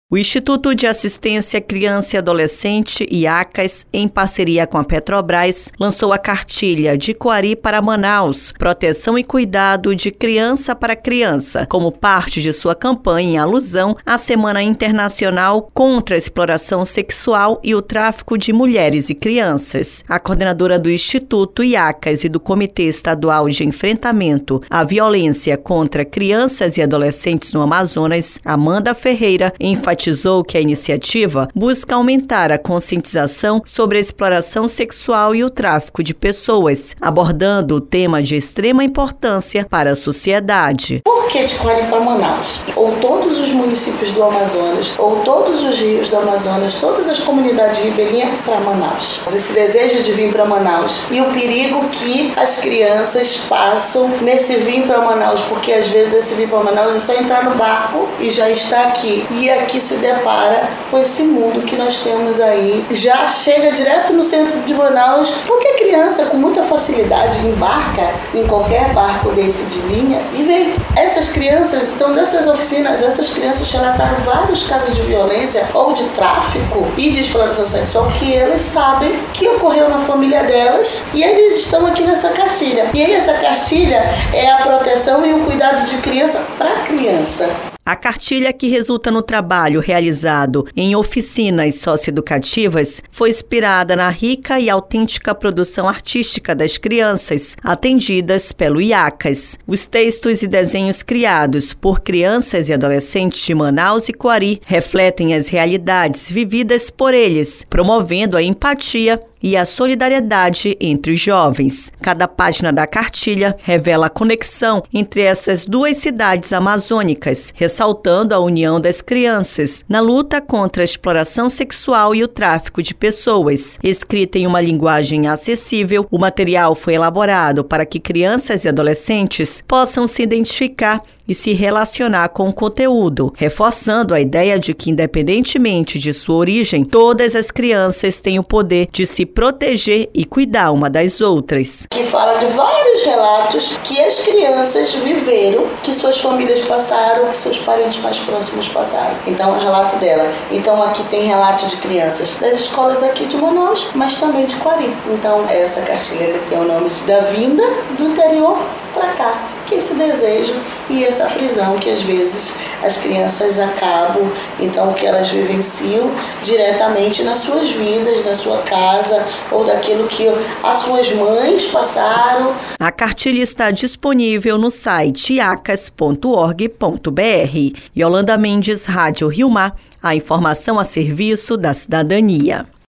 O Instituto de Assistência à Criança e Adolescente, IACAS, em parceria com a Petrobras, lançou a cartilha De Coari para Manaus, Proteção e Cuidado de Criança para Criança, como parte de sua campanha em alusão à Semana Internacional contra a Exploração Sexual e o Tráfico de Mulheres e Crianças. A coordenadora do Instituto IACAS e do Comitê Estadual de Enfrentamento à Violência contra Crianças e Adolescentes no Amazonas, Amanda Ferreira, enfatizou que a iniciativa busca aumentar a conscientização sobre a exploração sexual e o tráfico de pessoas, abordando o tema de extrema importância para a sociedade. Por que de Coari para Manaus? Ou todos os municípios do Amazonas, ou todos os rios do Amazonas, todas as comunidades ribeirinhas para Manaus. Esse desejo de vir para Manaus e o perigo que as crianças passam nesse vir para Manaus, porque às vezes esse vir para Manaus é só entrar no barco e já está aqui. E aqui se depara com esse mundo que nós temos aí. Já chega direto no centro de Manaus, porque a criança com muita facilidade embarca em qualquer barco desse de linha e vem. Essas crianças, então nessas oficinas, essas crianças relataram vários casos de violência ou de tráfico e de exploração sexual que elas sabem que ocorreu na família delas e eles estão aqui nessa cartilha. E aí essa cartilha é a proteção e o cuidado de criança para criança. A cartilha, que resulta no trabalho realizado em oficinas socioeducativas, foi inspirada na rica e autêntica produção artística das crianças, atendidas pelo IACAS. Os textos e desenhos criados por crianças e adolescentes de Manaus e Coari refletem as realidades vividas por eles, promovendo a empatia e a solidariedade entre os jovens. Cada página da cartilha revela a conexão entre essas duas cidades amazônicas, ressaltando a união das crianças na luta contra a exploração sexual e o tráfico de pessoas. Escrita em uma linguagem acessível, o material foi elaborado para que crianças e adolescentes possam se identificar e se relacionar com o conteúdo, reforçando a ideia de que, independentemente de sua origem, todas as crianças têm o poder de se proteger e cuidar uma das outras. Que fala de vários relatos que as crianças viveram, que suas famílias passaram, que seus parentes mais próximos passaram. Então, é o relato dela. Então, aqui tem relato de crianças das escolas aqui de Manaus, mas também de Coari. Então, essa cartilha tem o nome da vinda do interior para cá, que esse desejo e essa prisão que às vezes as crianças acabam, então que elas vivenciam diretamente nas suas vidas, na sua casa ou daquilo que as suas mães passaram. A cartilha está disponível no site iacas.org.br. Yolanda Mendes, Rádio Rio Mar, a informação a serviço da cidadania.